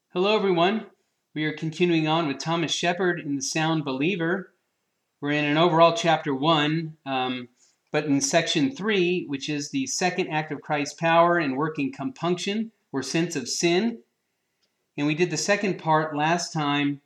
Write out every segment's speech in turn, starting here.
Hello, everyone. We are continuing on with Thomas Shepard in The Sound Believer. We're in an overall chapter 1, but in section 3, which is the second act of Christ's power and working compunction or sense of sin. And we did the second part last time,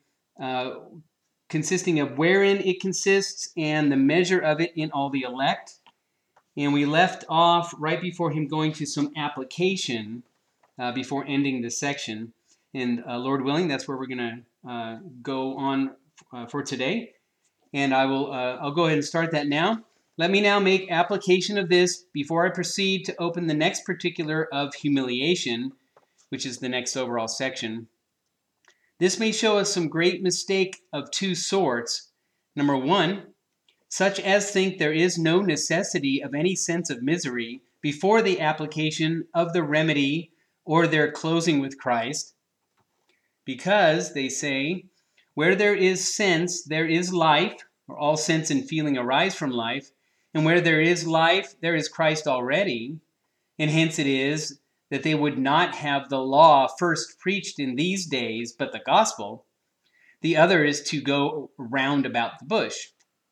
consisting of wherein it consists and the measure of it in all the elect. And we left off right before him going to some application before ending the section. And Lord willing, that's where we're going to go on for today. And I'll go ahead and start that now. Let me now make application of this before I proceed to open the next particular of humiliation, which is the next overall section. This may show us some great mistake of two sorts. Number one, such as think there is no necessity of any sense of misery before the application of the remedy or their closing with Christ. Because, they say, where there is sense, there is life, or all sense and feeling arise from life, and where there is life, there is Christ already, and hence it is that they would not have the law first preached in these days, but the gospel. The other is to go round about the bush.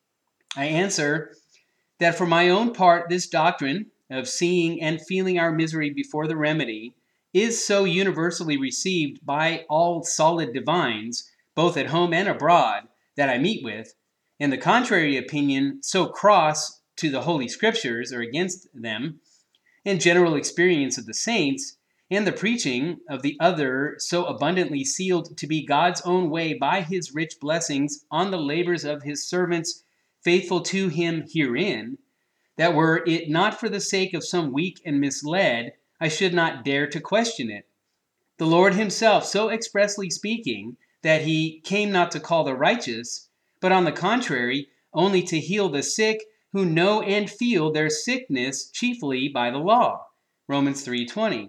I answer that for my own part, this doctrine of seeing and feeling our misery before the remedy is so universally received by all solid divines, both at home and abroad, that I meet with, and the contrary opinion so cross to the Holy Scriptures or against them, and general experience of the saints, and the preaching of the other so abundantly sealed to be God's own way by his rich blessings on the labors of his servants faithful to him herein, that were it not for the sake of some weak and misled, I should not dare to question it. The Lord himself so expressly speaking that he came not to call the righteous, but on the contrary, only to heal the sick who know and feel their sickness chiefly by the law. Romans 3:20.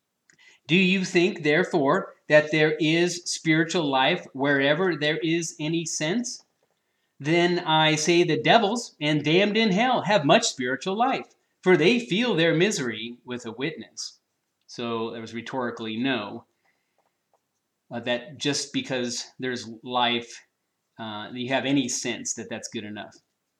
Do you think, therefore, that there is spiritual life wherever there is any sense? Then I say the devils and damned in hell have much spiritual life, for they feel their misery with a witness. So that was rhetorically no. That just because there's life, you have any sense that that's good enough.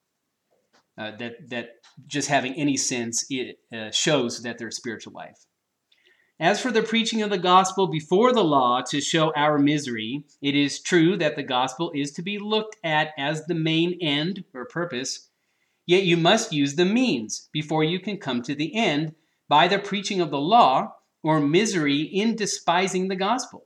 That just having any sense it shows that there's spiritual life. As for the preaching of the gospel before the law to show our misery, it is true that the gospel is to be looked at as the main end or purpose, yet you must use the means before you can come to the end by the preaching of the law or misery in despising the gospel.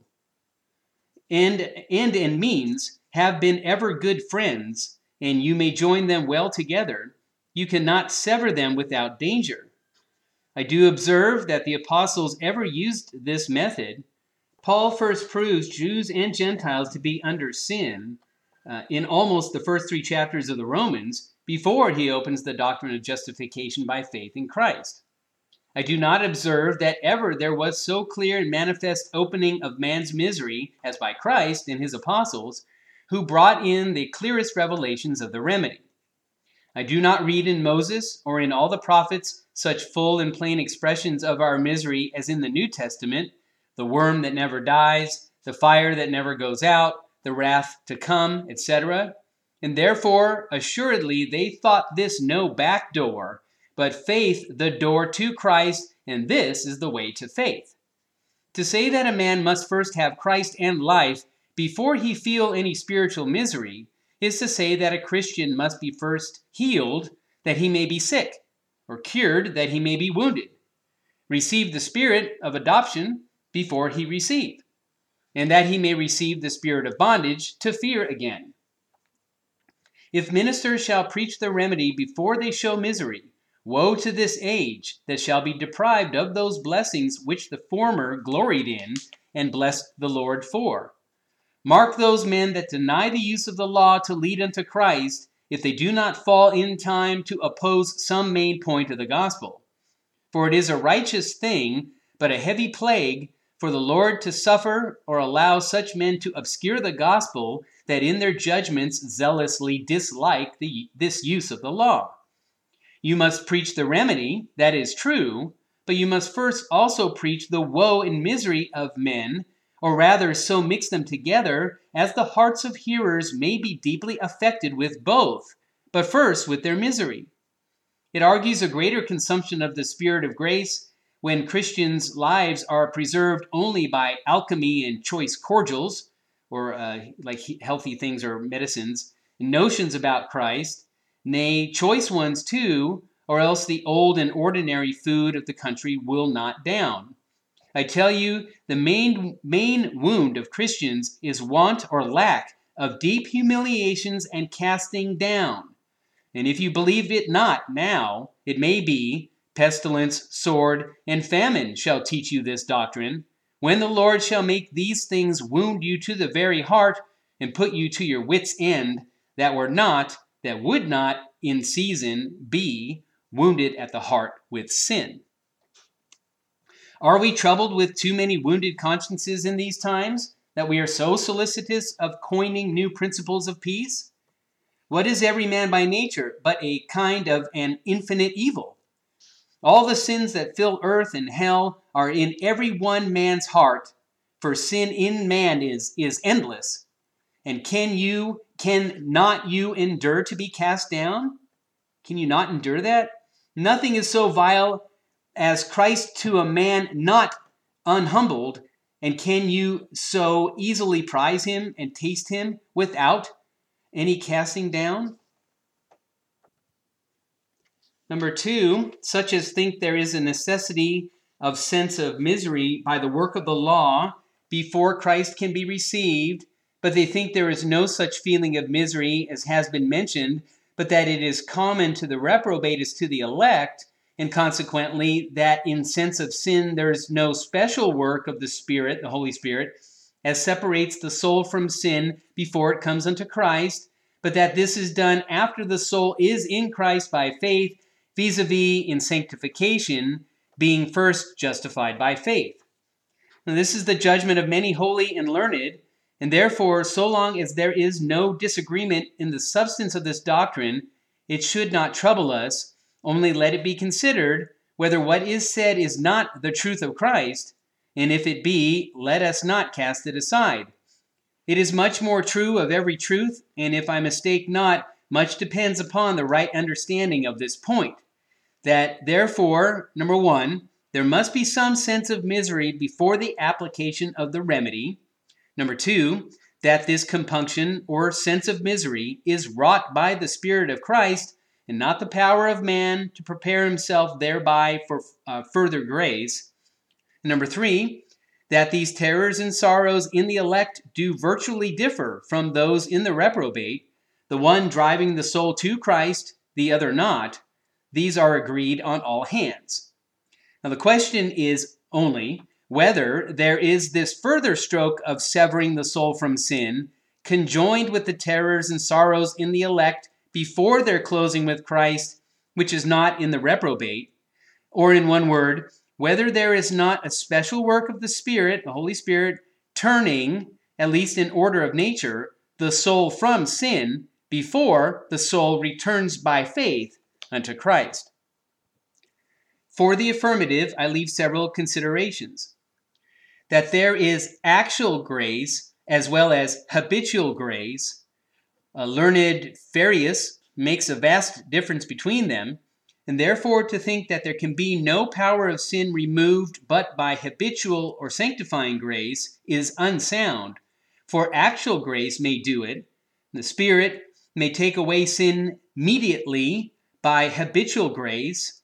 End and means have been ever good friends, and you may join them well together. You cannot sever them without danger. I do observe that the apostles ever used this method. Paul first proves Jews and Gentiles to be under sin in almost the first 3 chapters of the Romans before he opens the doctrine of justification by faith in Christ. I do not observe that ever there was so clear and manifest opening of man's misery as by Christ and his apostles, who brought in the clearest revelations of the remedy. I do not read in Moses or in all the prophets such full and plain expressions of our misery as in the New Testament, the worm that never dies, the fire that never goes out, the wrath to come, etc. And therefore, assuredly, they thought this no back door, but faith the door to Christ, and this is the way to faith. To say that a man must first have Christ and life before he feel any spiritual misery is to say that a Christian must be first healed that he may be sick, or cured that he may be wounded, receive the spirit of adoption before he receive, and that he may receive the spirit of bondage to fear again. If ministers shall preach the remedy before they show misery, woe to this age that shall be deprived of those blessings which the former gloried in and blessed the Lord for. Mark those men that deny the use of the law to lead unto Christ, if they do not fall in time to oppose some main point of the gospel. For it is a righteous thing, but a heavy plague, for the Lord to suffer or allow such men to obscure the gospel that in their judgments zealously dislike this use of the law. You must preach the remedy, that is true, but you must first also preach the woe and misery of men or rather so mix them together as the hearts of hearers may be deeply affected with both, but first with their misery. It argues a greater consumption of the Spirit of grace when Christians' lives are preserved only by alchemy and choice cordials, or like healthy things or medicines, notions about Christ, nay, choice ones too, or else the old and ordinary food of the country will not down. I tell you, the main wound of Christians is want or lack of deep humiliations and casting down. And if you believe it not now, it may be, pestilence, sword, and famine shall teach you this doctrine, when the Lord shall make these things wound you to the very heart, and put you to your wits' end, that would not in season be wounded at the heart with sin. Are we troubled with too many wounded consciences in these times, that we are so solicitous of coining new principles of peace? What is every man by nature but a kind of an infinite evil? All the sins that fill earth and hell are in every one man's heart, for sin in man is endless. And can not you endure to be cast down? Can you not endure that? Nothing is so vile as Christ to a man not unhumbled, and can you so easily prize him and taste him without any casting down? Number 2, such as think there is a necessity of sense of misery by the work of the law before Christ can be received, but they think there is no such feeling of misery as has been mentioned, but that it is common to the reprobate as to the elect, and consequently that in sense of sin there is no special work of the Spirit, the Holy Spirit, as separates the soul from sin before it comes unto Christ, but that this is done after the soul is in Christ by faith, vis-a-vis in sanctification, being first justified by faith. Now, this is the judgment of many holy and learned, and therefore, so long as there is no disagreement in the substance of this doctrine, it should not trouble us, only let it be considered whether what is said is not the truth of Christ, and if it be, let us not cast it aside. It is much more true of every truth, and if I mistake not, much depends upon the right understanding of this point. That, therefore, number 1, there must be some sense of misery before the application of the remedy. Number 2, that this compunction or sense of misery is wrought by the Spirit of Christ and not the power of man to prepare himself thereby for further grace. Number 3, that these terrors and sorrows in the elect do virtually differ from those in the reprobate, the one driving the soul to Christ, the other not. These are agreed on all hands. Now the question is only whether there is this further stroke of severing the soul from sin, conjoined with the terrors and sorrows in the elect before their closing with Christ, which is not in the reprobate, or in one word, whether there is not a special work of the Spirit, the Holy Spirit, turning, at least in order of nature, the soul from sin before the soul returns by faith unto Christ. For the affirmative, I leave several considerations. That there is actual grace as well as habitual grace. Learned Farius makes a vast difference between them, and therefore to think that there can be no power of sin removed but by habitual or sanctifying grace is unsound, for actual grace may do it. The Spirit may take away sin immediately by habitual grace,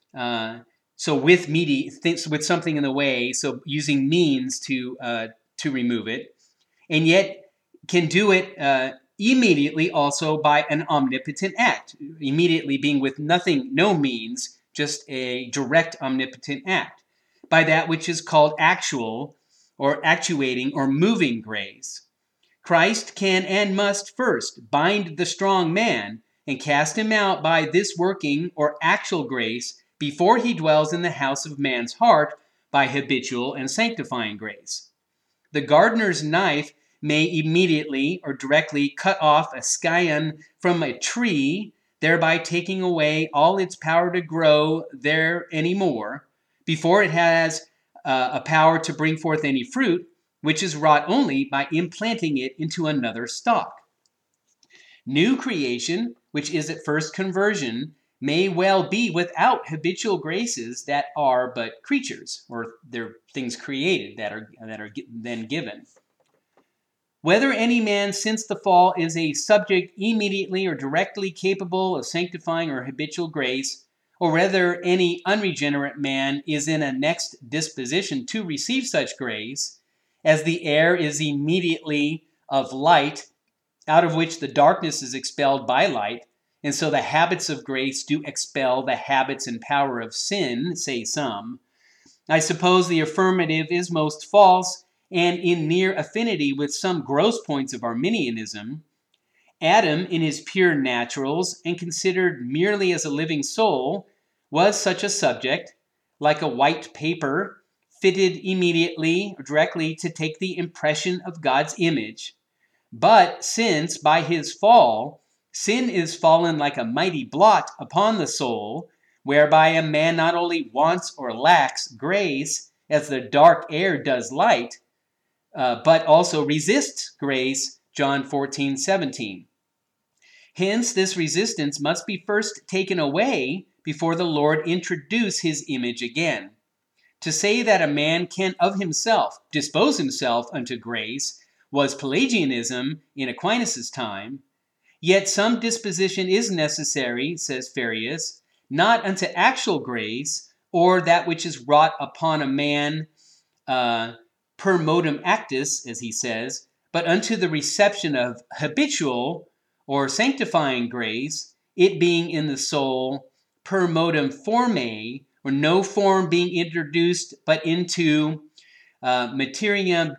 so with something in the way, so using means to remove it, and yet can do it immediately also by an omnipotent act. Immediately being with nothing, no means, just a direct omnipotent act, by that which is called actual or actuating or moving grace. Christ can and must first bind the strong man and cast him out by this working or actual grace before he dwells in the house of man's heart by habitual and sanctifying grace. The gardener's knife may immediately or directly cut off a scion from a tree, thereby taking away all its power to grow there anymore, before it has a power to bring forth any fruit, which is wrought only by implanting it into another stock. New creation, which is at first conversion, may well be without habitual graces that are but creatures, or they're things created that are then given. Whether any man since the fall is a subject immediately or directly capable of sanctifying or habitual grace, or whether any unregenerate man is in a next disposition to receive such grace, as the air is immediately of light, out of which the darkness is expelled by light, and so the habits of grace do expel the habits and power of sin, say some. I suppose the affirmative is most false, and in near affinity with some gross points of Arminianism. Adam, in his pure naturals, and considered merely as a living soul, was such a subject, like a white paper, fitted immediately or directly to take the impression of God's image. But since, by his fall, sin is fallen like a mighty blot upon the soul, whereby a man not only wants or lacks grace, as the dark air does light, but also resists grace, John 14:17. Hence, this resistance must be first taken away before the Lord introduce his image again. To say that a man can of himself dispose himself unto grace was Pelagianism in Aquinas' time. Yet some disposition is necessary, says Farius, not unto actual grace, or that which is wrought upon a man per modum actus, as he says, but unto the reception of habitual or sanctifying grace, it being in the soul per modum formae, or no form being introduced but into materiam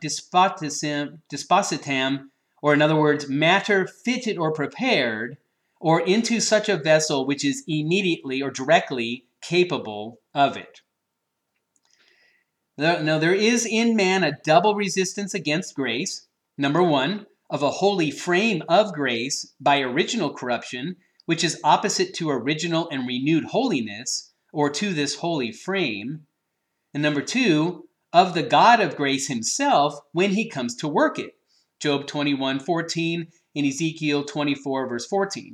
dispositam, or in other words, matter fitted or prepared, or into such a vessel which is immediately or directly capable of it. Now, there is in man a double resistance against grace. Number one, of a holy frame of grace by original corruption, which is opposite to original and renewed holiness, or to this holy frame. And number two, of the God of grace himself when he comes to work it. Job 21:14 and Ezekiel 24, verse 14.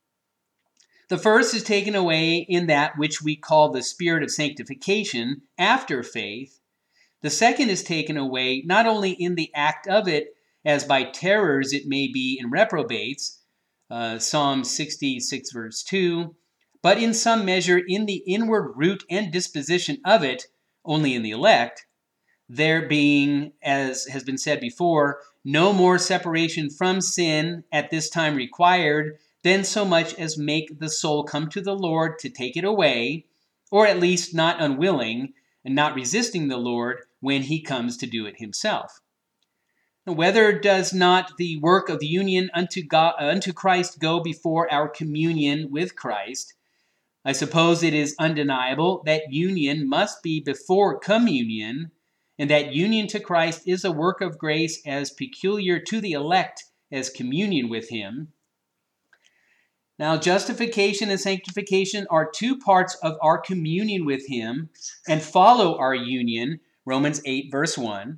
The first is taken away in that which we call the spirit of sanctification after faith. The second is taken away not only in the act of it, as by terrors it may be in reprobates, Psalm 66, verse 2, but in some measure in the inward root and disposition of it, only in the elect, there being, as has been said before, no more separation from sin at this time required than so much as make the soul come to the Lord to take it away, or at least not unwilling and not resisting the Lord when he comes to do it himself. Whether does not the work of union unto Christ go before our communion with Christ? I suppose it is undeniable that union must be before communion, and that union to Christ is a work of grace as peculiar to the elect as communion with him. Now, justification and sanctification are two parts of our communion with him and follow our union, Romans 8, verse 1.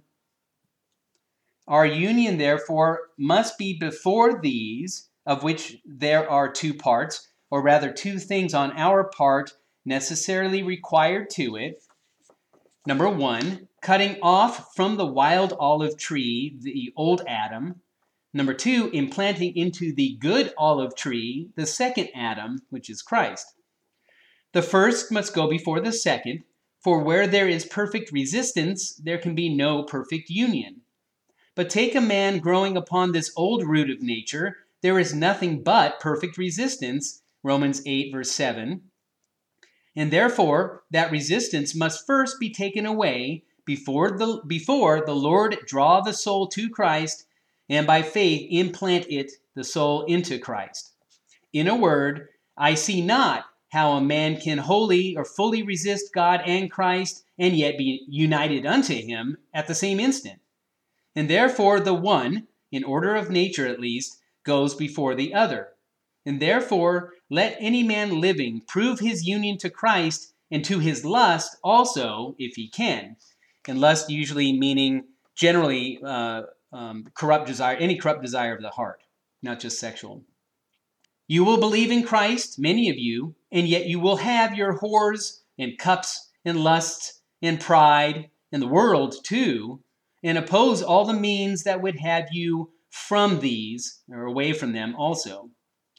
Our union, therefore, must be before these, of which there are two parts, or rather two things on our part necessarily required to it. Number one, cutting off from the wild olive tree the old Adam. Number two, implanting into the good olive tree the second Adam, which is Christ. The first must go before the second, for where there is perfect resistance, there can be no perfect union. But take a man growing upon this old root of nature, there is nothing but perfect resistance, Romans 8, verse 7. And therefore, that resistance must first be taken away before the Lord draw the soul to Christ, and by faith implant the soul into Christ. In a word, I see not how a man can wholly or fully resist God and Christ and yet be united unto him at the same instant. And therefore the one, in order of nature at least, goes before the other. And therefore let any man living prove his union to Christ and to his lust also, if he can. And lust usually meaning generally corrupt desire, any corrupt desire of the heart, not just sexual. You will believe in Christ, many of you, and yet you will have your whores and cups and lusts and pride and the world too, and oppose all the means that would have you from these, or away from them also.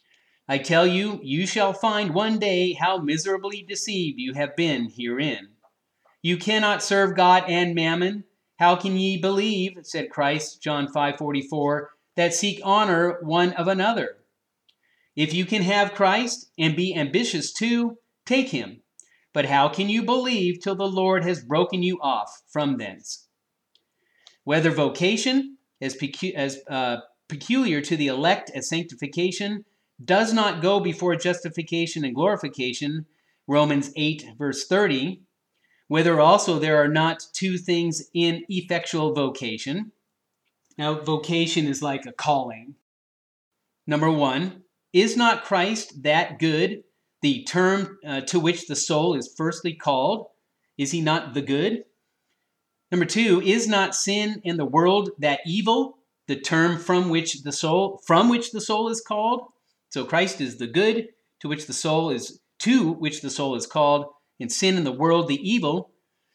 I tell you, you shall find one day how miserably deceived you have been herein. You cannot serve God and mammon. How can ye believe, said Christ, John 5:44, that seek honor one of another? If you can have Christ and be ambitious too, take him. But how can you believe till the Lord has broken you off from thence? Whether vocation, as peculiar to the elect as sanctification, does not go before justification and glorification, Romans 8, verse 30, whether also there are not two things in effectual vocation. Now, vocation is like a calling. Number one, is not Christ that good, the term to which the soul is firstly called? Is he not the good? Number two, is not sin in the world that evil, the term from which the soul is called? So Christ is the good to which the soul is called, and sin in the world the evil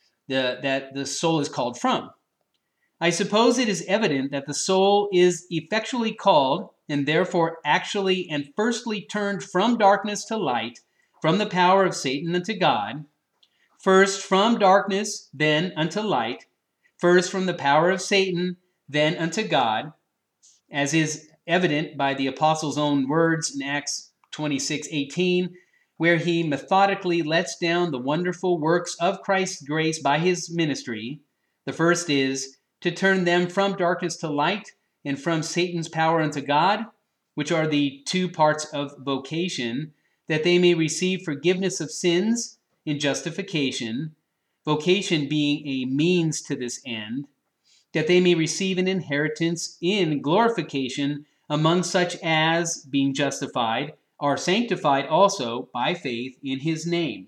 that the soul is called from. I suppose it is evident that the soul is effectually called, and therefore actually and firstly turned from darkness to light, from the power of Satan unto God, first from darkness, then unto light, first from the power of Satan, then unto God, as is evident by the apostle's own words in Acts 26:18, where he methodically lets down the wonderful works of Christ's grace by his ministry. The first is to turn them from darkness to light and from Satan's power unto God, which are the two parts of vocation, that they may receive forgiveness of sins in justification, vocation being a means to this end, that they may receive an inheritance in glorification among such as, being justified, are sanctified also by faith in his name.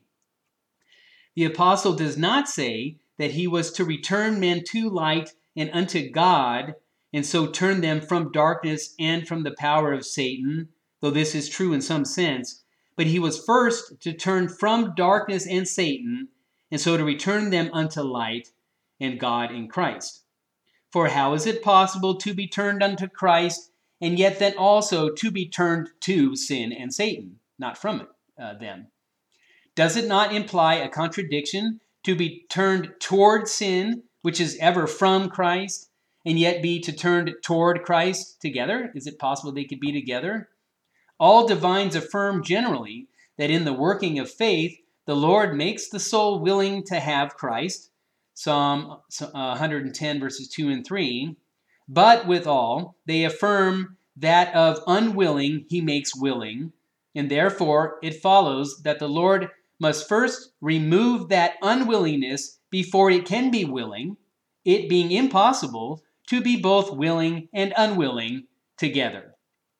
The apostle does not say that he was to return men to light and unto God, and so turn them from darkness and from the power of Satan, though this is true in some sense, but he was first to turn from darkness and Satan, and so to return them unto light and God in Christ. For how is it possible to be turned unto Christ, and yet then also to be turned to sin and Satan, not from them? Does it not imply a contradiction to be turned toward sin, which is ever from Christ, and yet be to turn toward Christ together? Is it possible they could be together? All divines affirm generally that in the working of faith, the Lord makes the soul willing to have Christ, Psalm 110, verses 2 and 3. But withal, they affirm that of unwilling he makes willing, and therefore it follows that the Lord must first remove that unwillingness before it can be willing, it being impossible to be both willing and unwilling together.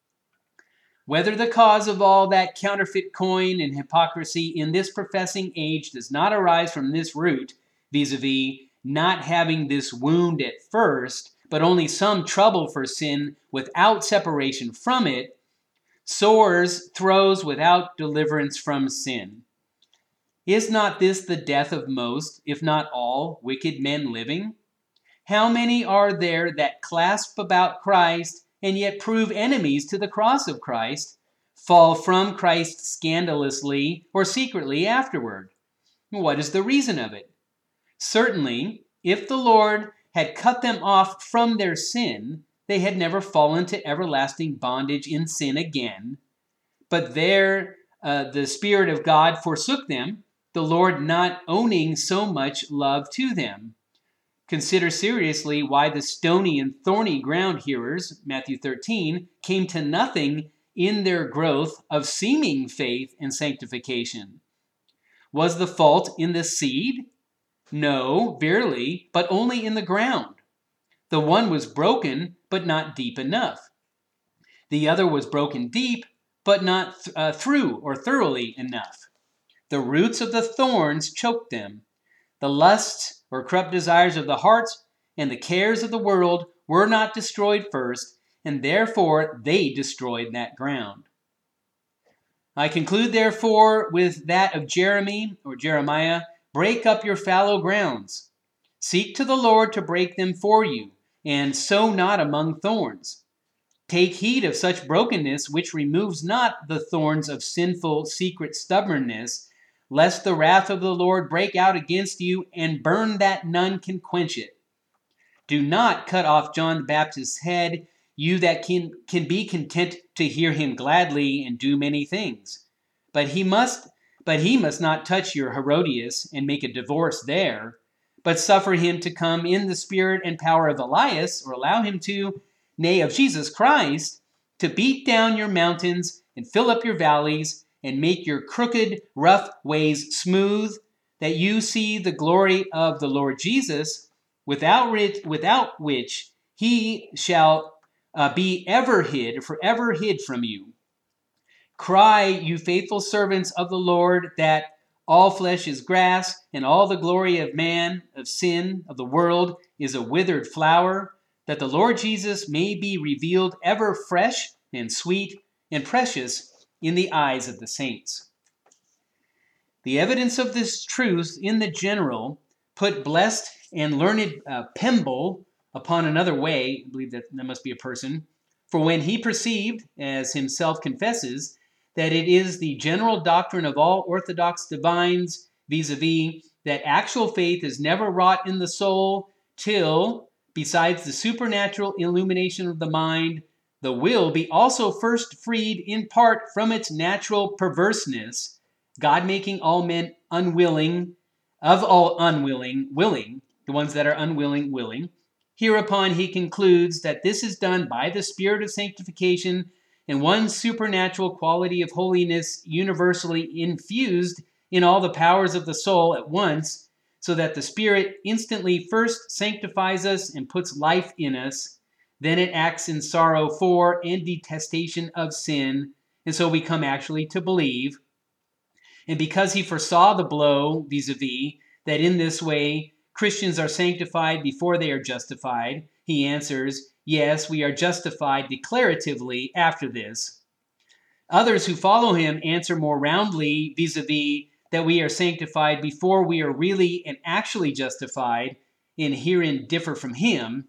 Whether the cause of all that counterfeit coin and hypocrisy in this professing age does not arise from this root, vis-a-vis not having this wound at first, but only some trouble for sin without separation from it, sores, throes without deliverance from sin. Is not this the death of most, if not all, wicked men living? How many are there that clasp about Christ and yet prove enemies to the cross of Christ, fall from Christ scandalously or secretly afterward? What is the reason of it? Certainly, if the Lord had cut them off from their sin, they had never fallen to everlasting bondage in sin again. But there the Spirit of God forsook them, the Lord not owning so much love to them. Consider seriously why the stony and thorny ground hearers, Matthew 13, came to nothing in their growth of seeming faith and sanctification. Was the fault in the seed? No, verily, but only in the ground. The one was broken, but not deep enough. The other was broken deep, but not through or thoroughly enough. The roots of the thorns choked them. The lusts or corrupt desires of the hearts and the cares of the world were not destroyed first, and therefore they destroyed that ground. I conclude, therefore, with that of Jeremiah, break up your fallow grounds. Seek to the Lord to break them for you, and sow not among thorns. Take heed of such brokenness which removes not the thorns of sinful secret stubbornness, lest the wrath of the Lord break out against you and burn that none can quench it. Do not cut off John the Baptist's head, you that can be content to hear him gladly and do many things. But he must not touch your Herodias and make a divorce there, but suffer him to come in the spirit and power of Elias, or allow him to, nay, of Jesus Christ, to beat down your mountains and fill up your valleys and make your crooked, rough ways smooth, that you see the glory of the Lord Jesus, without which he shall be forever hid from you. Cry, you faithful servants of the Lord, that all flesh is grass, and all the glory of man, of sin, of the world, is a withered flower, that the Lord Jesus may be revealed ever fresh and sweet and precious in the eyes of the saints. The evidence of this truth in the general put blessed and learned Pemble upon another way. I believe that must be a person. For when he perceived, as himself confesses, that it is the general doctrine of all orthodox divines, vis-a-vis, that actual faith is never wrought in the soul till, besides the supernatural illumination of the mind, the will be also first freed in part from its natural perverseness, God making all men willing, the ones that are unwilling, willing. Hereupon he concludes that this is done by the Spirit of sanctification and one supernatural quality of holiness universally infused in all the powers of the soul at once, so that the Spirit instantly first sanctifies us and puts life in us, then it acts in sorrow for and detestation of sin, and so we come actually to believe. And because he foresaw the blow, vis-a-vis, that in this way Christians are sanctified before they are justified, he answers, yes, we are justified declaratively after this. Others who follow him answer more roundly, vis-a-vis, that we are sanctified before we are really and actually justified, and herein differ from him.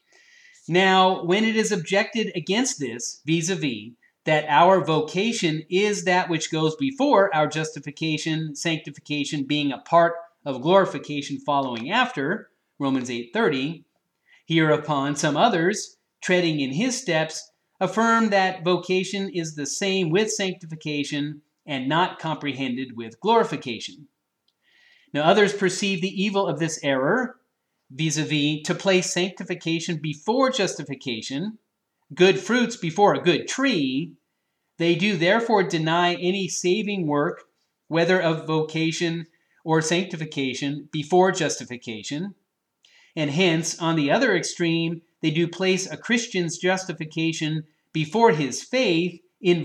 Now, when it is objected against this, vis-a-vis, that our vocation is that which goes before our justification, sanctification being a part of glorification following after, Romans 8:30, hereupon some others, treading in his steps, affirm that vocation is the same with sanctification and not comprehended with glorification. Now others perceive the evil of this error, vis-a-vis, to place sanctification before justification, good fruits before a good tree. They do therefore deny any saving work, whether of vocation or sanctification, before justification. And hence, on the other extreme, they do place a Christian's justification before his faith in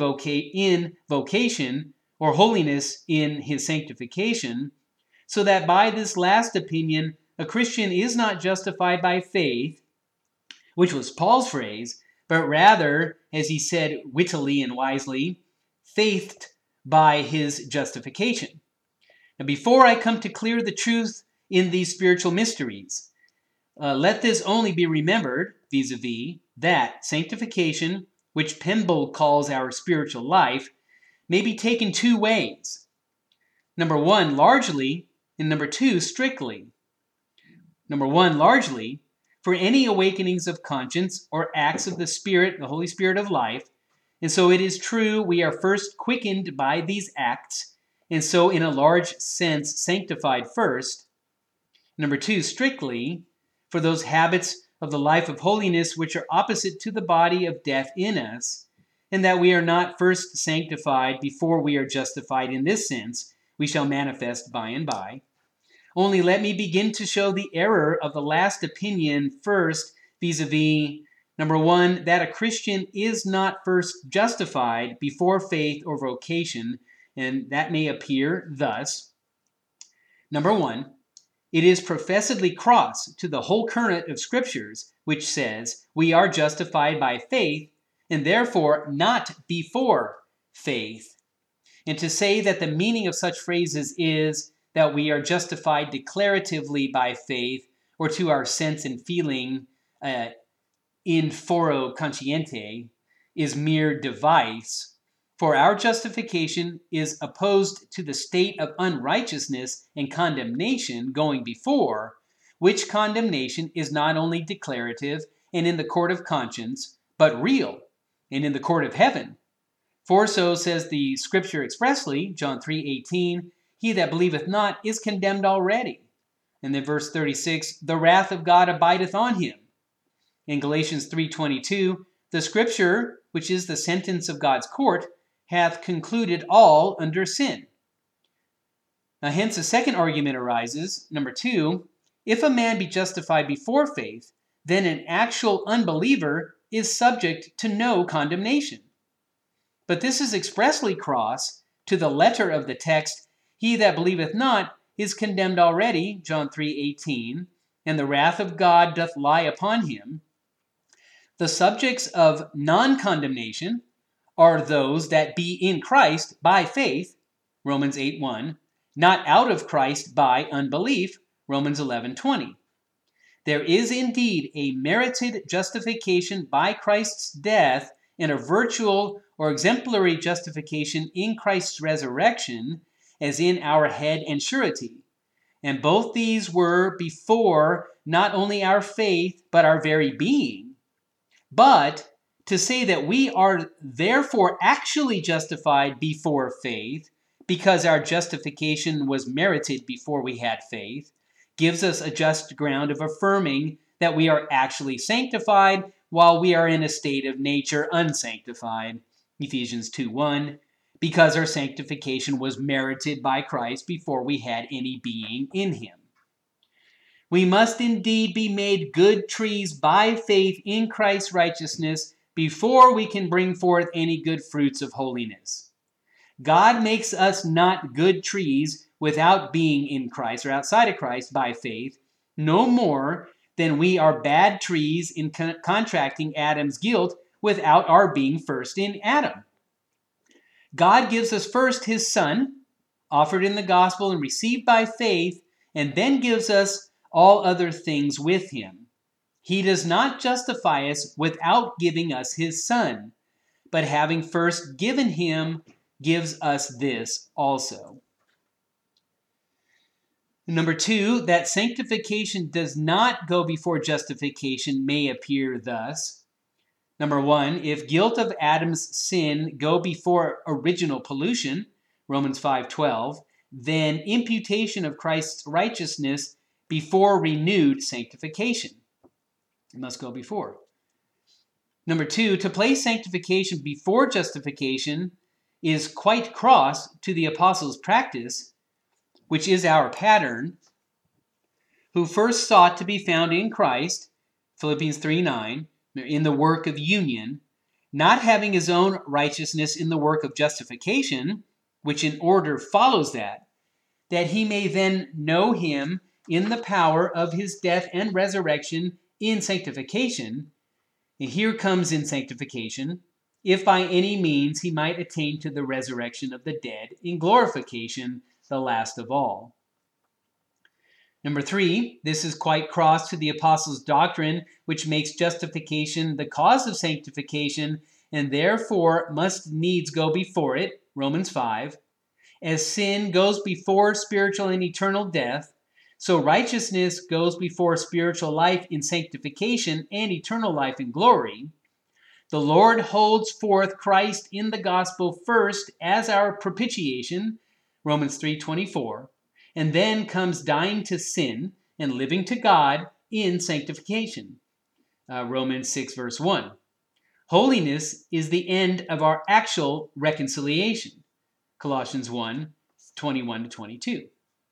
vocation, or holiness in his sanctification, so that by this last opinion, a Christian is not justified by faith, which was Paul's phrase, but rather, as he said wittily and wisely, faithed by his justification. Now, before I come to clear the truth in these spiritual mysteries, let this only be remembered, vis-a-vis, that sanctification, which Pemble calls our spiritual life, may be taken two ways. Number one, largely, and number two, strictly. Number one, largely, for any awakenings of conscience or acts of the Spirit, the Holy Spirit of life. And so it is true we are first quickened by these acts, and so in a large sense sanctified first. Number two, strictly, for those habits of the life of holiness which are opposite to the body of death in us, and that we are not first sanctified before we are justified in this sense, we shall manifest by and by. Only let me begin to show the error of the last opinion first, vis-a-vis, number one, that a Christian is not first justified before faith or vocation, and that may appear thus. Number one, It is professedly cross to the whole current of Scriptures, which says we are justified by faith and therefore not before faith. And to say that the meaning of such phrases is that we are justified declaratively by faith or to our sense and feeling in foro consciente is mere device. For our justification is opposed to the state of unrighteousness and condemnation going before, which condemnation is not only declarative and in the court of conscience, but real and in the court of heaven. For so says the Scripture expressly, John 3:18, he that believeth not is condemned already. And then verse 36, the wrath of God abideth on him. In Galatians 3:22, the Scripture, which is the sentence of God's court, hath concluded all under sin. Now, hence a second argument arises, number 2, if a man be justified before faith, then an actual unbeliever is subject to no condemnation. But this is expressly cross to the letter of the text, he that believeth not is condemned already, John 3:18, and the wrath of God doth lie upon him. The subjects of non-condemnation are those that be in Christ by faith, Romans 8:1, not out of Christ by unbelief, Romans 11:20. There is indeed a merited justification by Christ's death and a virtual or exemplary justification in Christ's resurrection, as in our head and surety. And both these were before not only our faith, but our very being. But to say that we are therefore actually justified before faith, because our justification was merited before we had faith, gives us a just ground of affirming that we are actually sanctified while we are in a state of nature unsanctified. Ephesians 2:1, because our sanctification was merited by Christ before we had any being in him. We must indeed be made good trees by faith in Christ's righteousness before we can bring forth any good fruits of holiness. God makes us not good trees without being in Christ or outside of Christ by faith, no more than we are bad trees in contracting Adam's guilt without our being first in Adam. God gives us first his Son, offered in the gospel and received by faith, and then gives us all other things with him. He does not justify us without giving us his Son, but having first given him, gives us this also. Number 2, that sanctification does not go before justification may appear thus. Number 1, if guilt of Adam's sin go before original pollution, Romans 5:12, then imputation of Christ's righteousness before renewed sanctification. It must go before. Number 2, to place sanctification before justification is quite cross to the apostles' practice, which is our pattern, who first sought to be found in Christ, Philippians 3:9, in the work of union, not having his own righteousness in the work of justification, which in order follows that he may then know him in the power of his death and resurrection in sanctification. And here comes in sanctification, if by any means he might attain to the resurrection of the dead in glorification, the last of all. Number 3, this is quite cross to the apostles' doctrine, which makes justification the cause of sanctification, and therefore must needs go before it, Romans 5. As sin goes before spiritual and eternal death, so righteousness goes before spiritual life in sanctification and eternal life in glory. The Lord holds forth Christ in the gospel first as our propitiation, Romans 3:24, and then comes dying to sin and living to God in sanctification, Romans 6 verse 1. Holiness is the end of our actual reconciliation, Colossians 1:21-22.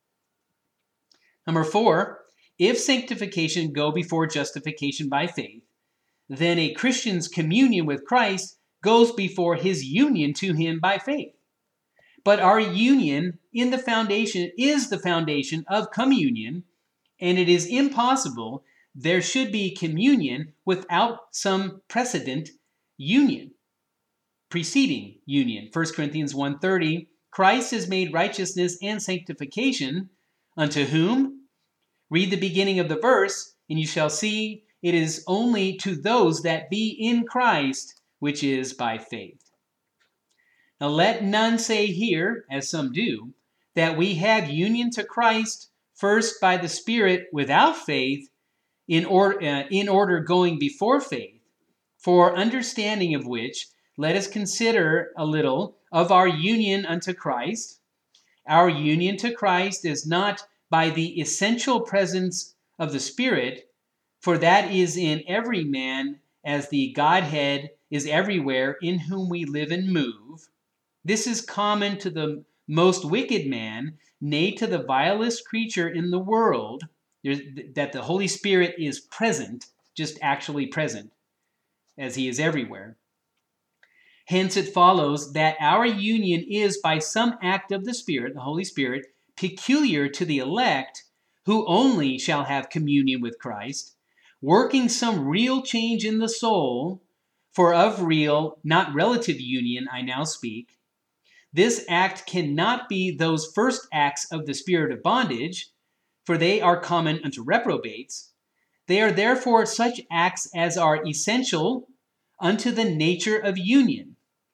Number 4, if sanctification go before justification by faith, then a Christian's communion with Christ goes before his union to him by faith. But our union in the foundation is the foundation of communion, And it is impossible there should be communion without some precedent union, preceding union. 1 Corinthians 1:30, Christ has made righteousness and sanctification unto whom? Read the beginning of the verse, and you shall see it is only to those that be in Christ, which is by faith. Now let none say here, as some do, that we have union to Christ first by the Spirit without faith, in order going before faith. For understanding of which, let us consider a little of our union unto Christ. Our union to Christ is not by the essential presence of the Spirit, for that is in every man, as the Godhead is everywhere, in whom we live and move. This is common to the most wicked man, nay, to the vilest creature in the world, that the Holy Spirit is present, just actually present, as he is everywhere. Hence it follows that our union is by some act of the Spirit, the Holy Spirit, peculiar to the elect, who only shall have communion with Christ, working some real change in the soul, for of real, not relative union I now speak. This act cannot be those first acts of the spirit of bondage, for they are common unto reprobates. They are therefore such acts as are essential unto the nature of union.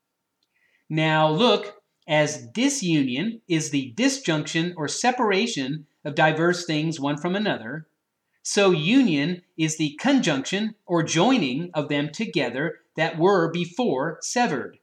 Now look, as disunion is the disjunction or separation of diverse things one from another, so union is the conjunction or joining of them together that were before severed.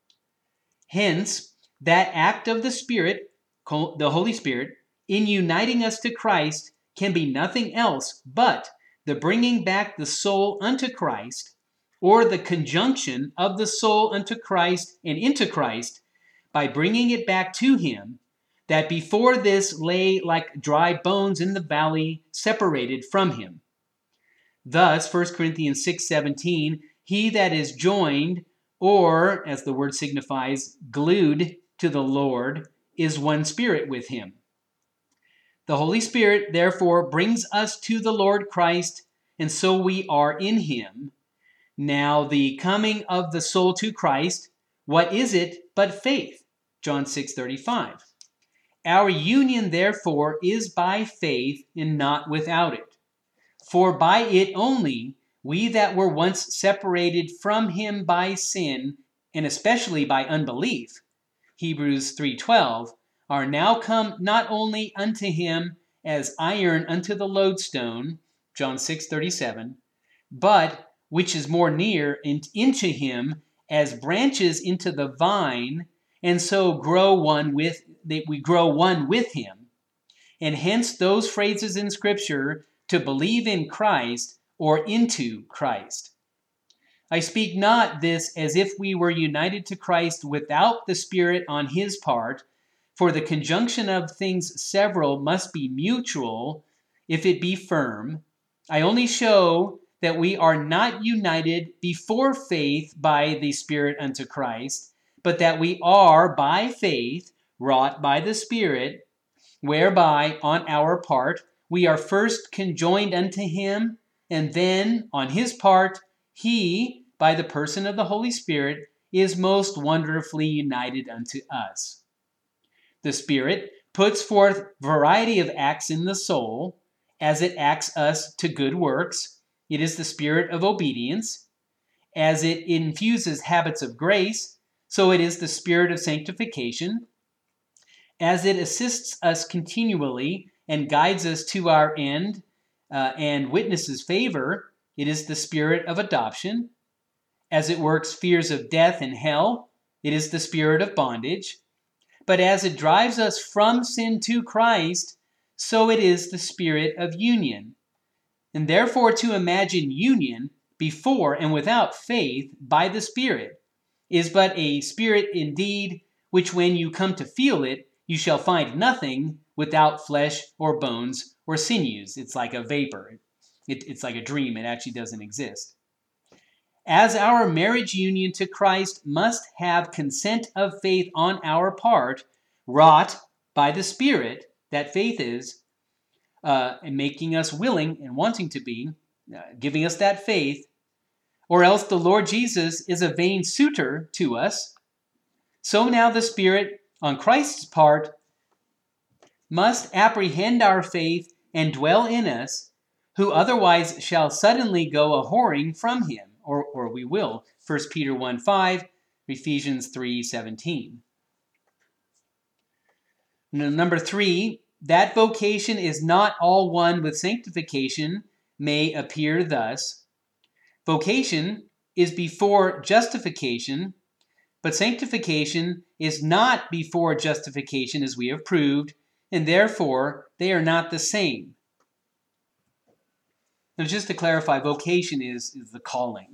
Hence, that act of the Spirit, the Holy Spirit, in uniting us to Christ can be nothing else but the bringing back the soul unto Christ, or the conjunction of the soul unto Christ and into Christ by bringing it back to him, that before this lay like dry bones in the valley, separated from him. Thus, 1 Corinthians 6:17, he that is joined, or, as the word signifies, glued to the Lord, is one spirit with him. The Holy Spirit, therefore, brings us to the Lord Christ, and so we are in him. Now, the coming of the soul to Christ, what is it but faith? John 6:35. Our union, therefore, is by faith and not without it. For by it only, we that were once separated from him by sin, and especially by unbelief, Hebrews 3:12, are now come not only unto him as iron unto the lodestone, John 6:37, but, which is more near, into him as branches into the vine, and so we grow one with him. And hence those phrases in Scripture, to believe in Christ or into Christ. I speak not this as if we were united to Christ without the Spirit on his part, for the conjunction of things several must be mutual, if it be firm. I only show that we are not united before faith by the Spirit unto Christ, but that we are by faith wrought by the Spirit, whereby on our part we are first conjoined unto him, and then on his part he, by the person of the Holy Spirit, is most wonderfully united unto us. The Spirit puts forth variety of acts in the soul, as it acts us to good works. It is the spirit of obedience. As it infuses habits of grace, so it is the spirit of sanctification. As it assists us continually and guides us to our end and witnesses favor, it is the spirit of adoption. As it works fears of death and hell, it is the spirit of bondage. But as it drives us from sin to Christ, so it is the spirit of union. And therefore to imagine union before and without faith by the Spirit is but a spirit indeed, which when you come to feel it, you shall find nothing without flesh or bones or sinews. It's like a vapor. It's like a dream. It actually doesn't exist. As our marriage union to Christ must have consent of faith on our part, wrought by the Spirit, that faith is, and making us willing and wanting to be, giving us that faith, or else the Lord Jesus is a vain suitor to us, so now the Spirit on Christ's part must apprehend our faith and dwell in us, who otherwise shall suddenly go a-whoring from him, or we will. 1 Peter 1:5, Ephesians 3:17. Number 3, that vocation is not all one with sanctification may appear thus. Vocation is before justification, but sanctification is not before justification, as we have proved, and therefore they are not the same. Now, just to clarify, vocation is the calling.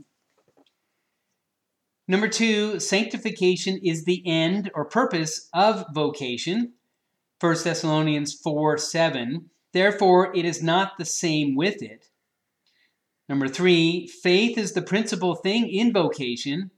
Number 2, sanctification is the end or purpose of vocation. 1 Thessalonians 4:7. Therefore, it is not the same with it. Number 3, faith is the principal thing in vocation.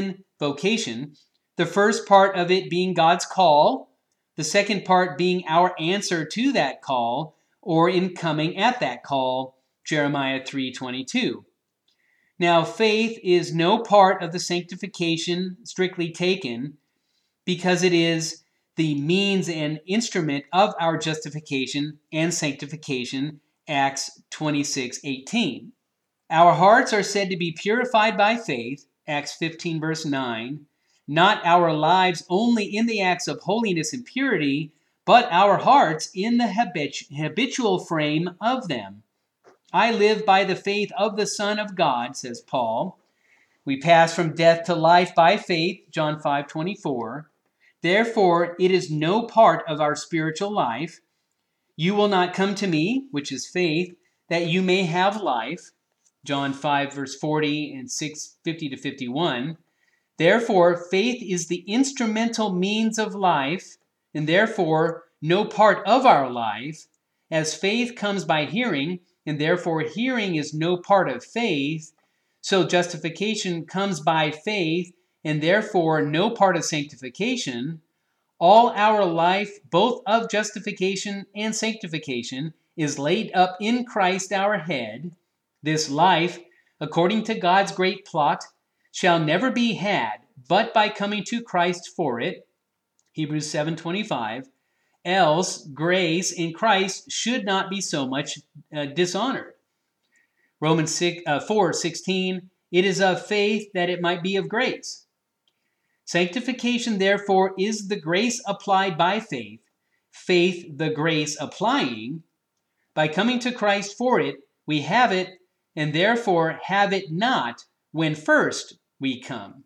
The first part of it being God's call, the second part being our answer to that call, or in coming at that call, Jeremiah 3:22. Now, faith is no part of the sanctification strictly taken, because it is the means and instrument of our justification and sanctification, Acts 26:18. Our hearts are said to be purified by faith, Acts 15 verse 9, not our lives only in the acts of holiness and purity, but our hearts in the habitual frame of them. I live by the faith of the Son of God, says Paul. We pass from death to life by faith, John 5:24. Therefore, it is no part of our spiritual life. You will not come to me, which is faith, that you may have life, John 5 verse 40 and 6:50-51. Therefore, faith is the instrumental means of life, and therefore no part of our life, as faith comes by hearing, and therefore hearing is no part of faith, so justification comes by faith, and therefore no part of sanctification. All our life, both of justification and sanctification, is laid up in Christ our head. This life, according to God's great plot, shall never be had but by coming to Christ for it, Hebrews 7:25, else grace in Christ should not be so much dishonored. Romans 4:16, it is of faith that it might be of grace. Sanctification, therefore, is the grace applied by faith, faith the grace applying. By coming to Christ for it, we have it, and therefore have it not when first we come.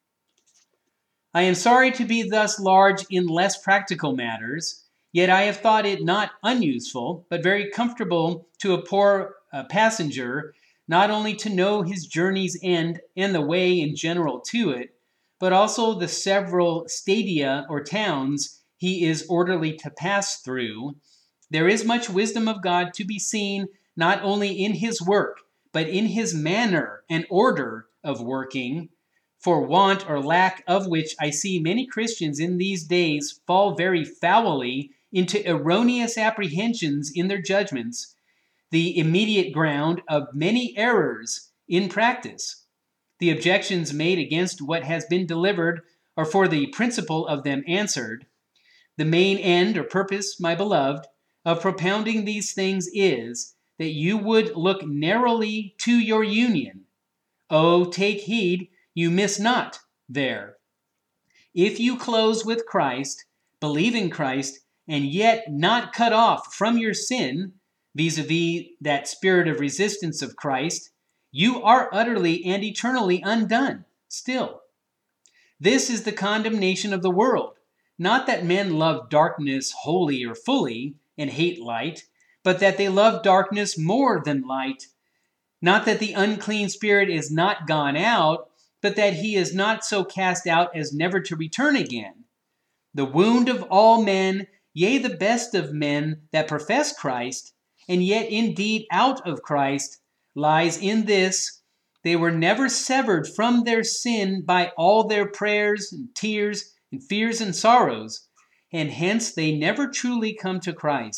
I am sorry to be thus large in less practical matters, yet I have thought it not unuseful, but very comfortable to a poor passenger, not only to know his journey's end and the way in general to it, but also the several stadia or towns he is orderly to pass through. There is much wisdom of God to be seen not only in his work, but in his manner and order of working, for want or lack of which I see many Christians in these days fall very foully into erroneous apprehensions in their judgments, the immediate ground of many errors in practice. The objections made against what has been delivered are for the principle of them answered. The main end or purpose, my beloved, of propounding these things is that you would look narrowly to your union. Oh, take heed you miss not there. If you close with Christ, believe in Christ, and yet not cut off from your sin, vis-a-vis that spirit of resistance of Christ, you are utterly and eternally undone still. This is the condemnation of the world, not that men love darkness wholly or fully and hate light, but that they love darkness more than light. Not that the unclean spirit is not gone out, but that he is not so cast out as never to return again. The wound of all men, yea, the best of men that profess Christ, and yet indeed out of Christ, lies in this: they were never severed from their sin by all their prayers and tears and fears and sorrows, and hence they never truly come to Christ.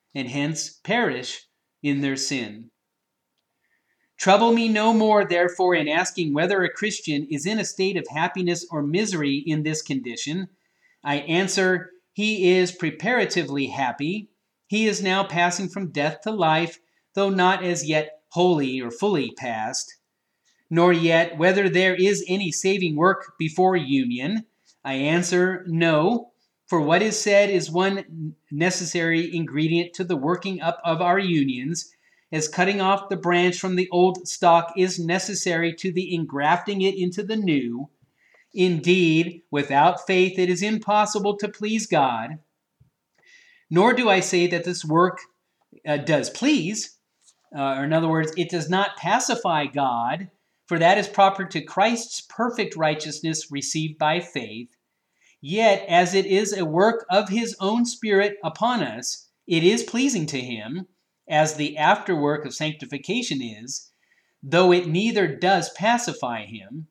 and hence perish in their sin. Trouble me no more, therefore, in asking whether a Christian is in a state of happiness or misery in this condition. I answer, he is preparatively happy. He is now passing from death to life, though not as yet wholly or fully passed. Nor yet whether there is any saving work before union. I answer, no, for what is said is one necessary ingredient to the working up of our unions, as cutting off the branch from the old stock is necessary to the engrafting it into the new. Indeed, without faith it is impossible to please God. Nor do I say that this work does please, or in other words, it does not pacify God, for that is proper to Christ's perfect righteousness received by faith. Yet, as it is a work of his own Spirit upon us, it is pleasing to him, as the afterwork of sanctification is, though it neither does pacify him.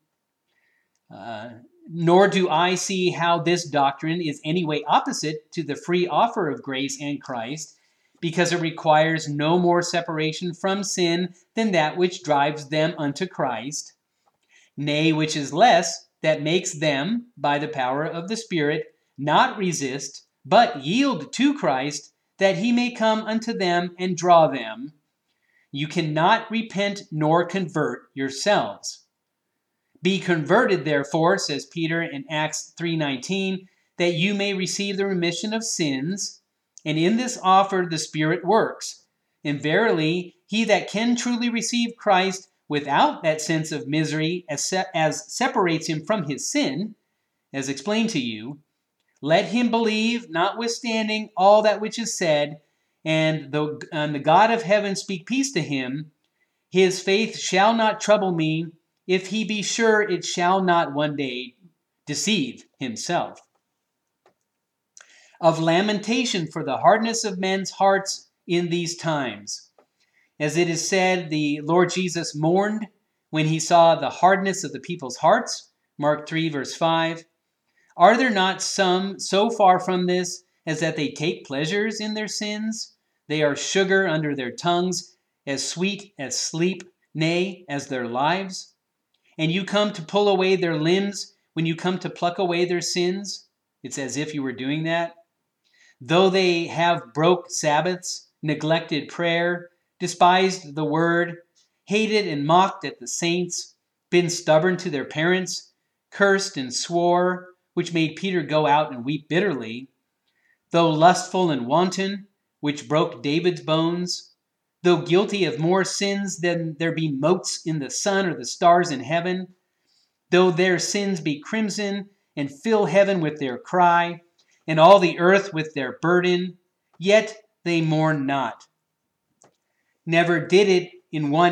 Nor do I see how this doctrine is any way opposite to the free offer of grace and Christ, because it requires no more separation from sin than that which drives them unto Christ. Nay, which is less, that makes them, by the power of the Spirit, not resist, but yield to Christ, that he may come unto them and draw them. You cannot repent nor convert yourselves. Be converted, therefore, says Peter in Acts 3:19, that you may receive the remission of sins. And in this offer the Spirit works. And verily, he that can truly receive Christ without that sense of misery as separates him from his sin, as explained to you, let him believe, notwithstanding all that which is said, and the God of heaven speak peace to him. His faith shall not trouble me, if he be sure it shall not one day deceive himself. Of lamentation for the hardness of men's hearts in these times. As it is said, the Lord Jesus mourned when he saw the hardness of the people's hearts. Mark 3, verse 5. Are there not some so far from this as that they take pleasures in their sins? They are sugar under their tongues, as sweet as sleep, nay, as their lives. And you come to pull away their limbs when you come to pluck away their sins. It's as if you were doing that. Though they have broke Sabbaths, neglected prayer, despised the word, hated and mocked at the saints, been stubborn to their parents, cursed and swore, which made Peter go out and weep bitterly, though lustful and wanton, which broke David's bones, though guilty of more sins than there be motes in the sun or the stars in heaven, though their sins be crimson and fill heaven with their cry, and all the earth with their burden, yet they mourn not. Never did it 1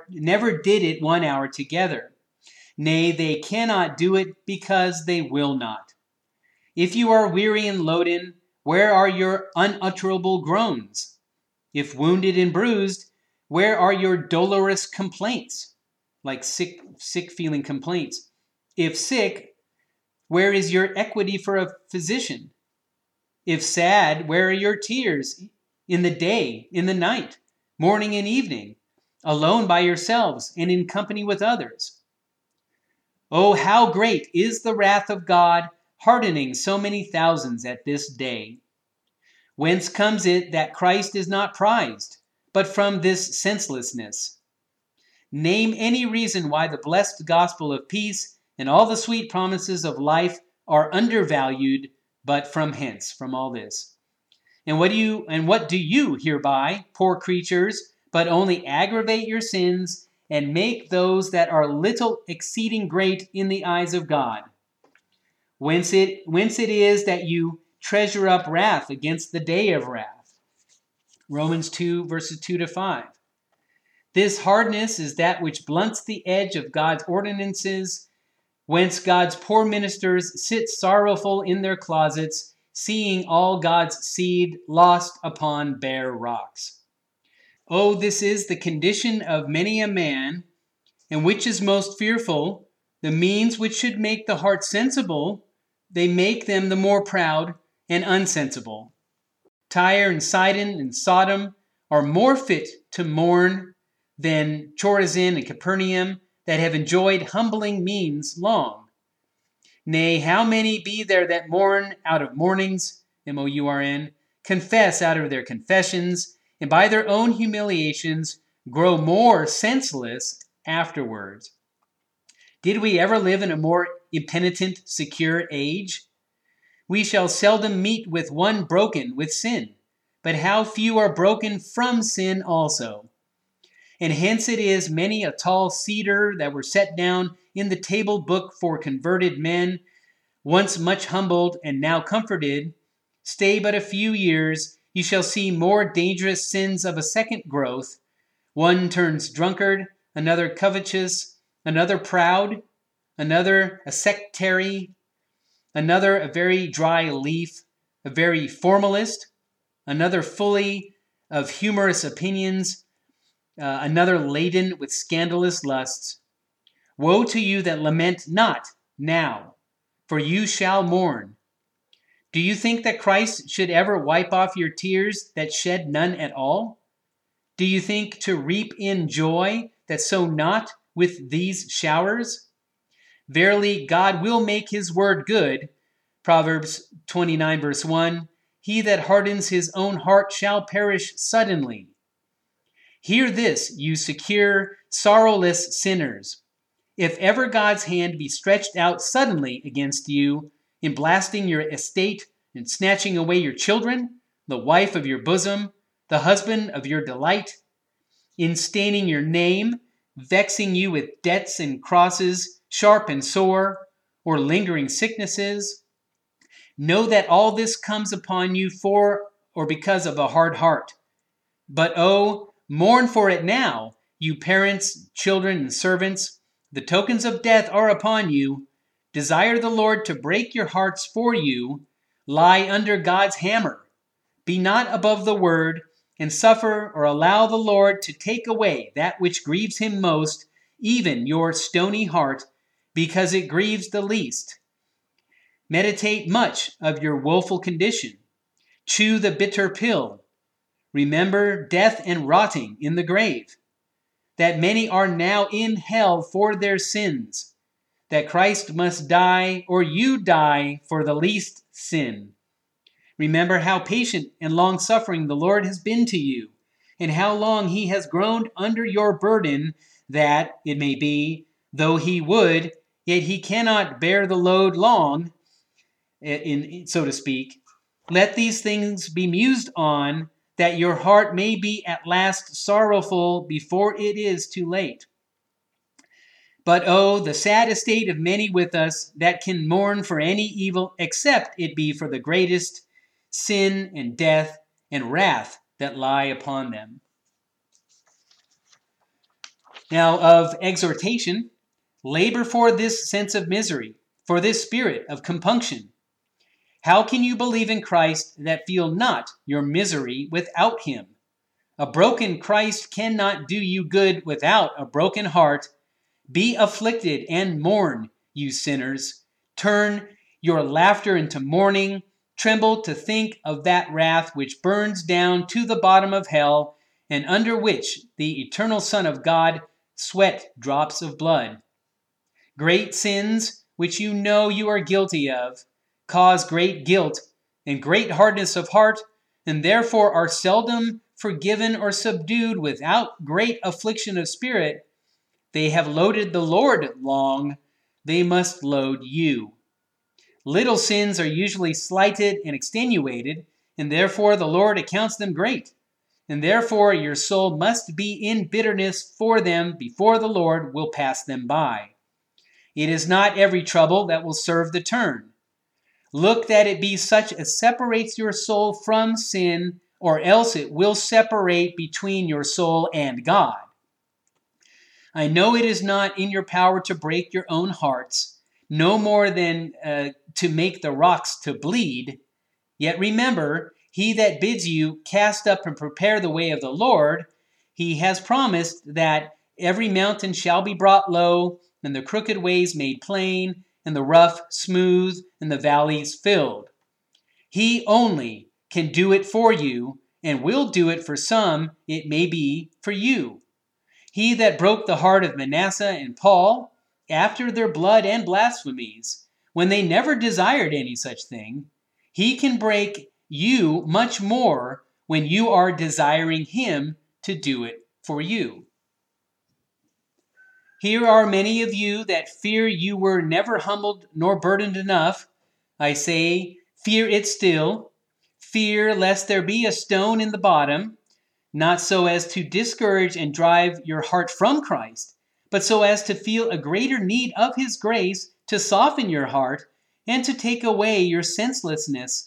hour together. Nay, they cannot do it because they will not. If you are weary and loaden, where are your unutterable groans? If wounded and bruised, where are your dolorous complaints? Like sick feeling complaints. If sick, where is your equity for a physician? If sad, where are your tears in the day, in the night, morning and evening, alone by yourselves and in company with others? Oh, how great is the wrath of God, hardening so many thousands at this day. Whence comes it that Christ is not prized, but from this senselessness? Name any reason why the blessed gospel of peace and all the sweet promises of life are undervalued, but from hence, from all this. And what do you hereby, poor creatures, but only aggravate your sins and make those that are little exceeding great in the eyes of God? Whence it is that you treasure up wrath against the day of wrath. Romans 2, verses 2 to 5. This hardness is that which blunts the edge of God's ordinances, whence God's poor ministers sit sorrowful in their closets, seeing all God's seed lost upon bare rocks. Oh, this is the condition of many a man, and which is most fearful, the means which should make the heart sensible, they make them the more proud and unsensible. Tyre and Sidon and Sodom are more fit to mourn than Chorazin and Capernaum, that have enjoyed humbling means long. Nay, how many be there that mourn out of mournings, M-O-U-R-N, confess out of their confessions, and by their own humiliations grow more senseless afterwards. Did we ever live in a more impenitent, secure age? We shall seldom meet with one broken with sin, but how few are broken from sin also. And hence it is many a tall cedar that were set down in the table book for converted men, once much humbled and now comforted, stay but a few years, you shall see more dangerous sins of a second growth. One turns drunkard, another covetous, another proud, another a sectary, another a very dry leaf, a very formalist, another fully of humorous opinions, another laden with scandalous lusts. Woe to you that lament not now, for you shall mourn. Do you think that Christ should ever wipe off your tears that shed none at all? Do you think to reap in joy that sow not with these showers? Verily, God will make his word good. Proverbs 29 verse 1. He that hardens his own heart shall perish suddenly. Hear this, you secure, sorrowless sinners. If ever God's hand be stretched out suddenly against you, in blasting your estate and snatching away your children, the wife of your bosom, the husband of your delight, in staining your name, vexing you with debts and crosses, sharp and sore, or lingering sicknesses, know that all this comes upon you for or because of a hard heart. But oh, mourn for it now, you parents, children, and servants. The tokens of death are upon you. Desire the Lord to break your hearts for you. Lie under God's hammer. Be not above the word, and suffer or allow the Lord to take away that which grieves him most, even your stony heart, because it grieves the least. Meditate much of your woeful condition. Chew the bitter pill. Remember death and rotting in the grave, that many are now in hell for their sins, that Christ must die or you die for the least sin. Remember how patient and long-suffering the Lord has been to you, and how long he has groaned under your burden, that, it may be, though he would, yet he cannot bear the load long, so to speak. Let these things be mused on, that your heart may be at last sorrowful before it is too late. But oh, the sad estate of many with us that can mourn for any evil, except it be for the greatest sin and death and wrath that lie upon them. Now, of exhortation, labor for this sense of misery, for this spirit of compunction. How can you believe in Christ that feel not your misery without him? A broken Christ cannot do you good without a broken heart. Be afflicted and mourn, you sinners. Turn your laughter into mourning. Tremble to think of that wrath which burns down to the bottom of hell, and under which the eternal Son of God sweat drops of blood. Great sins, which you know you are guilty of, cause great guilt and great hardness of heart, and therefore are seldom forgiven or subdued without great affliction of spirit. They have loaded the Lord long, they must load you. Little sins are usually slighted and extenuated, and therefore the Lord accounts them great. And therefore your soul must be in bitterness for them before the Lord will pass them by. It is not every trouble that will serve the turn. Look that it be such as separates your soul from sin, or else it will separate between your soul and God. I know it is not in your power to break your own hearts, no more than to make the rocks to bleed. Yet remember, he that bids you cast up and prepare the way of the Lord, he has promised that every mountain shall be brought low, and the crooked ways made plain, and the rough smooth, and the valleys filled. He only can do it for you, and will do it for some, it may be for you. He that broke the heart of Manasseh and Paul, after their blood and blasphemies, when they never desired any such thing, he can break you much more when you are desiring him to do it for you. Here are many of you that fear you were never humbled nor burdened enough. I say, fear it still. Fear lest there be a stone in the bottom, not so as to discourage and drive your heart from Christ, but so as to feel a greater need of his grace to soften your heart and to take away your senselessness.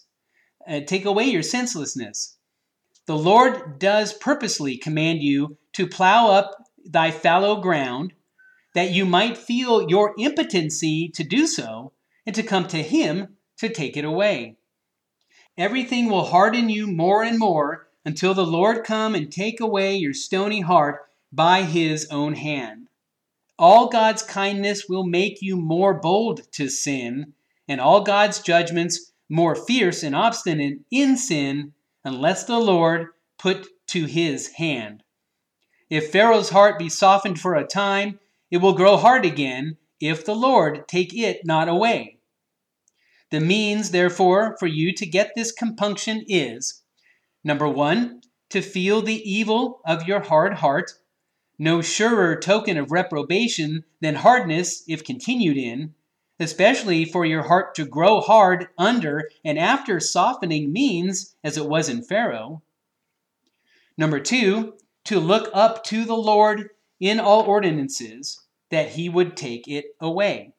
The Lord does purposely command you to plow up thy fallow ground, that you might feel your impotency to do so, and to come to him to take it away. Everything will harden you more and more until the Lord come and take away your stony heart by his own hand. All God's kindness will make you more bold to sin, and all God's judgments more fierce and obstinate in sin, unless the Lord put to his hand. If Pharaoh's heart be softened for a time, it will grow hard again, if the Lord take it not away. The means, therefore, for you to get this compunction is, number 1, to feel the evil of your hard heart, no surer token of reprobation than hardness if continued in, especially for your heart to grow hard under and after softening means, as it was in Pharaoh. Number 2, to look up to the Lord in all ordinances, that he would take it away.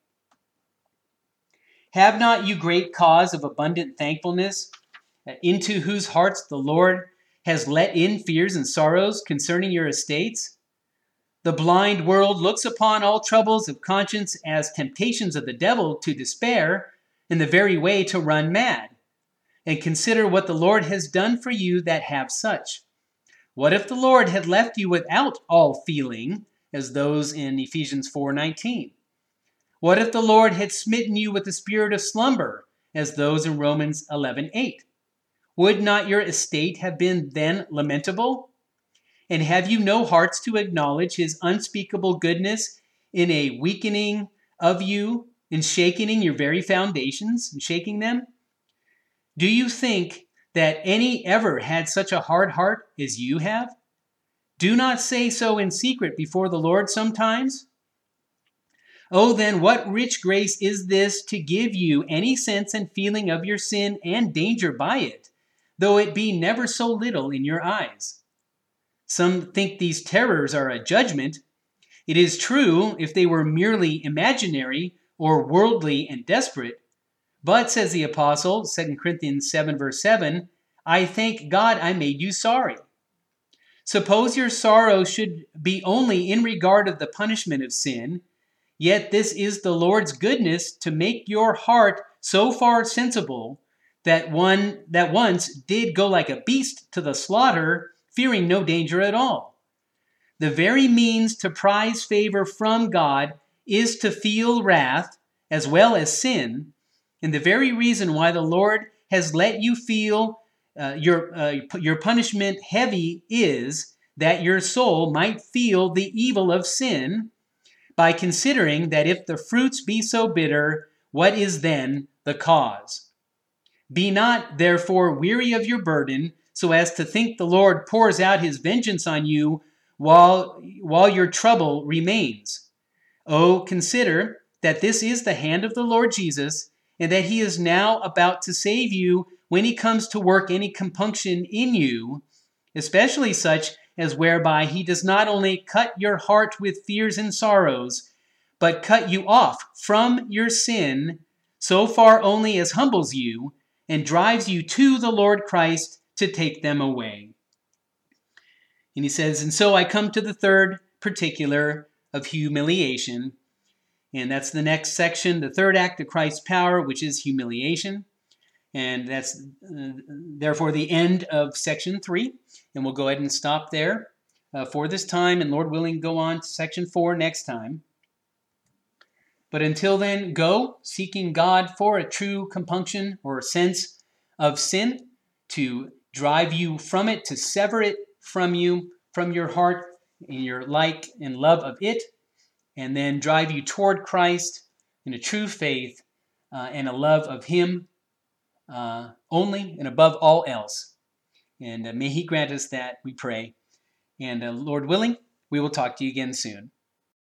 Have not you great cause of abundant thankfulness, into whose hearts the Lord has let in fears and sorrows concerning your estates? The blind world looks upon all troubles of conscience as temptations of the devil to despair, and the very way to run mad. And consider what the Lord has done for you that have such. What if the Lord had left you without all feeling, as those in Ephesians 4:19? What if the Lord had smitten you with the spirit of slumber, as those in Romans 11:8? Would not your estate have been then lamentable? And have you no hearts to acknowledge his unspeakable goodness in a weakening of you, in shaking your very foundations, and shaking them? Do you think that any ever had such a hard heart as you have? Do not say so in secret before the Lord sometimes. Oh, then what rich grace is this to give you any sense and feeling of your sin and danger by it, though it be never so little in your eyes. Some think these terrors are a judgment. It is true if they were merely imaginary or worldly and desperate. But, says the apostle, 2 Corinthians 7 verse 7, I thank God I made you sorry. Suppose your sorrow should be only in regard of the punishment of sin, yet this is the Lord's goodness to make your heart so far sensible that one that once did go like a beast to the slaughter, fearing no danger at all. The very means to prize favor from God is to feel wrath as well as sin, and the very reason why the Lord has let you feel your punishment heavy is that your soul might feel the evil of sin, by considering that if the fruits be so bitter, what is then the cause? Be not, therefore, weary of your burden, so as to think the Lord pours out his vengeance on you while your trouble remains. Oh, consider that this is the hand of the Lord Jesus, and that he is now about to save you when he comes to work any compunction in you, especially such as whereby he does not only cut your heart with fears and sorrows, but cut you off from your sin so far only as humbles you and drives you to the Lord Christ to take them away. And he says, and so I come to the third particular of humiliation, and that's the next section, the third act of Christ's power, which is humiliation. And that's therefore the end of section 3. And we'll go ahead and stop there for this time. And Lord willing, go on to section 4 next time. But until then, go seeking God for a true compunction or sense of sin. to drive you from it, to sever it from you, from your heart, and your like and love of it, and then drive you toward Christ in a true faith and a love of Him only and above all else. And may He grant us that, we pray. And Lord willing, we will talk to you again soon.